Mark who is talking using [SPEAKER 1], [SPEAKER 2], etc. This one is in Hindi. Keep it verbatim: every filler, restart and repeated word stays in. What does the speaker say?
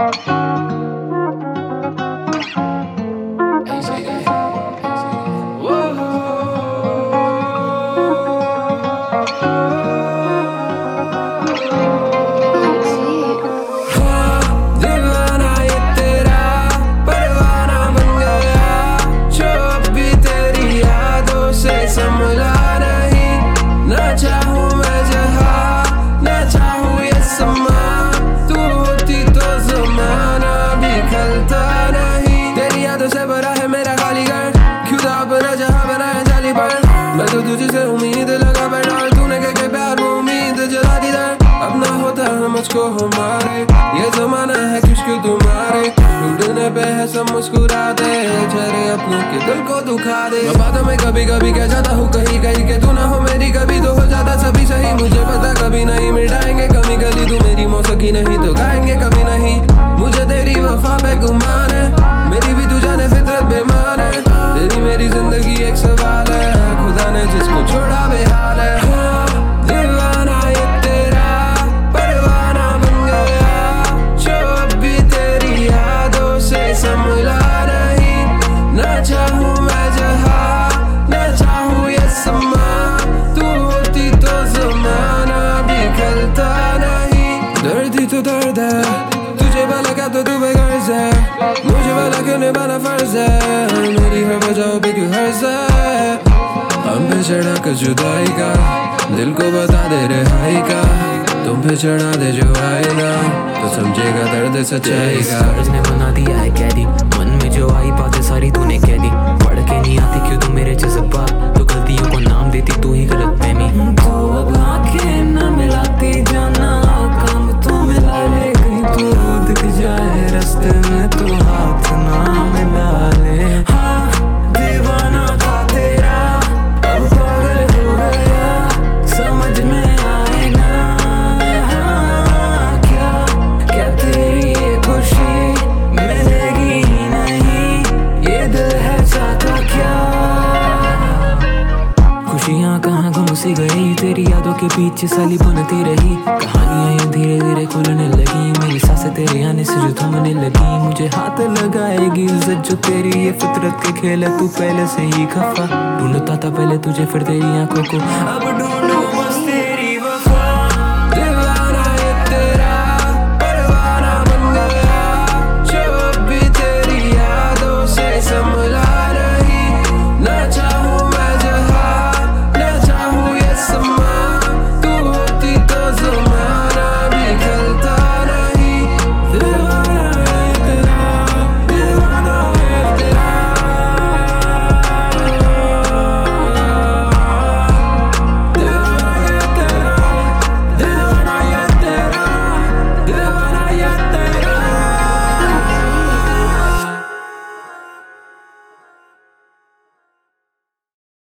[SPEAKER 1] मैं तो तुझसे उम्मीद लगा बैठा, तूने कह के प्यार वो उम्मीद जला दी दर। अब ना होता है मुझको हमारे, ये जमाना है खुशकिल तुम्हारे। ढूंढने पे है सब मुस्कुराते, चेहरे अपनों के दिल को दुखा दे। मैं बातों में कभी कभी कह जाता हूँ कहीं कहीं के तू ना हो मेरी, कभी तो हो जाता सभी सही। मुझे पता कभी नहीं मिटाएंगे कमी गली, तू मेरी मौसीकी नहीं तो गाएंगे कभी नहीं। मुझे तेरी वफा पे गुमान है, मेरी भी तू जाने फितरत बेमान है। तेरी मेरी जिंदगी एक सवाल है, खुदा ने जिसको छोड़ा बेहाल है। दीवाना ये तेरा परवाना बन गया, जो अब भी तेरी यादों से संभला नहीं। ना चाहूँ मैं जहाँ, ना चाहूँ ये समा, तू होती तो जमाना बिखरता नहीं। दर्द ही तो दर्द है, तुझे भला क्या तो तू बेगर्ज है, मुझे भला क्यों निभाना फर्ज है। मेरी हर वजह पे क्यों हर्ज है, हम पे चढ़ा कर जुदाई का, दिल को बता दे रिहाई का। तुम पे चढ़ा दे जो आएगा, तो समझेगा दर्द सच्चाई का।
[SPEAKER 2] कर्ज ने बना दिया है कैदी, मन में जो आई बातें सारी तूने कह दी। पढ़ के नहीं आती क्यों तू मेरे जज्बात, तो गलतियों को नाम देती तू ही गलत फहमी। तो अब आंखें न मिलाती जाना, काम तो मिला ले कहीं तो दिख जाए रास्ते में, तो हाथ ना मिला ले। हाँ दीवाना था तेरा, अब पागल हो गया, समझ में आए ना। हाँ, क्या क्या तेरी ये खुशी मिलेगी ही नहीं, ये दिल है चाहता क्या। खुशियाँ कहाँ गुम सी गई, तेरी यादों के पीछे साली बनती रही। कहानियाँ ये धीरे धीरे खुलने लगी, मेरी सांसें तेरे आने से जो थमने लगी। मुझे हाथ लगाएगी इज्जत जो तेरी, ये फितरत के खेल है, तू पहले से ही खफा। ढूंढता था पहले तुझे फिर तेरी आंखों को, अब ढूंढूं